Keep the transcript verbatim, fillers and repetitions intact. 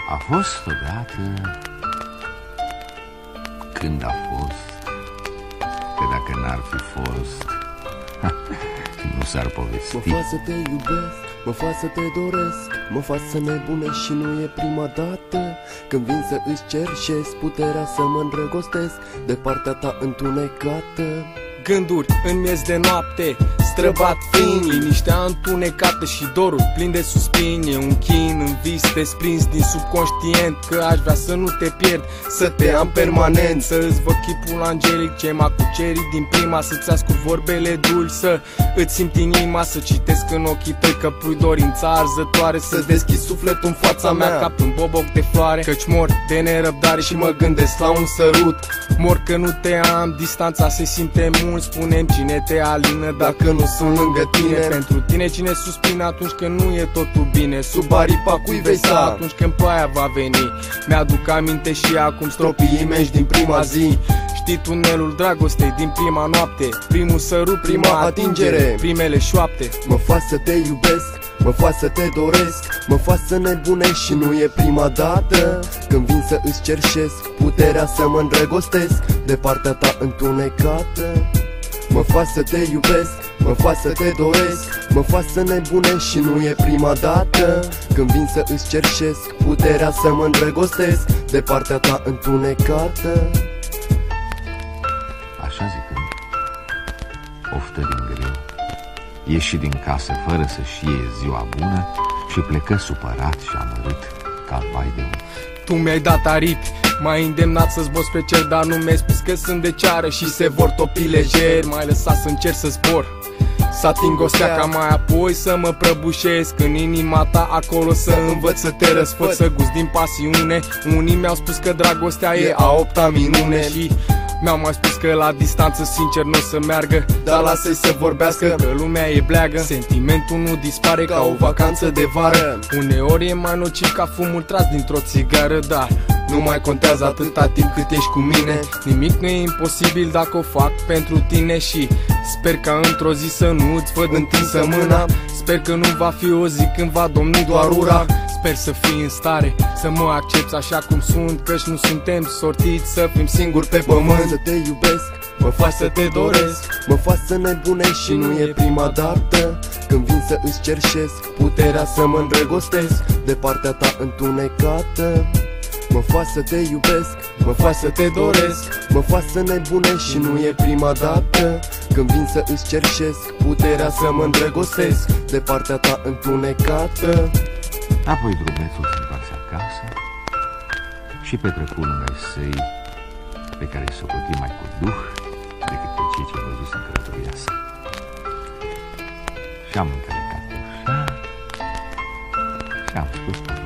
A fost odată când a fost, că dacă n-ar fi fost, nu s-ar povesti. Mă fac să te iubesc, mă fac să te doresc, mă fac să nebunesc și nu e prima dată când vin să îți cerșesc puterea să mă îndrăgostesc de partea ta întunecată. Gânduri în miez de noapte străbat fin, liniștea întunecată și dorul plin de suspini. E un chin în vis desprins din subconștient, că aș vrea să nu te pierd, să te am permanent, să îți văd chipul angelic ce m-a cucerit din prima, să-ți ascult vorbele dulci, să îți simt inima, să citesc în ochii tăi că plui dorința arzătoare, să deschizi sufletul în fața mea ca pe un boboc de floare. Căci mor de nerăbdare și mă gândesc la un sărut, mor că nu te am, distanța se simte mult. Spune-mi cine te alină dacă nu sunt lângă tine. Pentru tine cine suspină atunci când nu e totul bine. Sub aripa cui vei sta atunci când ploaia va veni. Mi-aduc aminte și acum stropii imenși din prima zi. Știi tunelul dragostei din prima noapte, primul sărut, prima, prima atingere, primele șoapte. Mă fac să te iubesc, mă fac să te doresc, mă fac să nebunești și nu e prima dată când vin să îți cerșesc puterea să mă îndrăgostesc de partea ta întunecată. Mă fac să te iubesc, mă fac să te doresc, mă fac să nebunești și nu e prima dată când vin să îți cerșesc puterea să mă îndrăgostesc de partea ta întunecată. Așa zicând, oftă din greu, ieși din casă fără să știe ziua bună și plecă supărat și amărât ca vai de om. Tu mi-ai dat aripi, m-ai îndemnat să zbor spre cer, dar nu mi-ai spus că sunt de ceară și se vor topi lejer. M-ai lăsat să încerc să zbor, să ating o stea, ca mai apoi să mă prăbușesc în inima ta, acolo să învăț să te răsfăț, să gust din pasiune. Unii mi-au spus că dragostea e a opta minune și mi-au mai spus că la distanță sincer nu o să meargă, dar lasă-i să vorbească, că lumea e bleagă. Sentimentul nu dispare ca o vacanță de vară, uneori e mai nociv ca fumul tras dintr-o țigară, dar nu mai contează atâta timp cât ești cu mine. Nimic nu e imposibil dacă o fac pentru tine și sper ca într-o zi să nu-ți văd întinsă mâna. Sper că nu va fi o zi când va domni doar ura. Sper să fii în stare să mă accepți așa cum sunt, căci nu suntem sortiți să fim singuri pe pământ. Mă fac să te iubesc, mă fac să te doresc, mă fac să nebunești și nu e prima dată când vin să îți cerșesc puterea să mă îndrăgostesc de partea ta întunecată. Mă fac să te iubesc, mă fac să te doresc, mă fac să nebunești și nu e prima dată când vin să îți cerșesc puterea să mă îndrăgostesc de partea ta întunecată. Apoi drumețul se întoarse acasă și petrecu lângă săi pe care îi socoti mai cu duh decât pe cei ce văzuse în călătoria sa. Și-am încălecat ușa și-am spus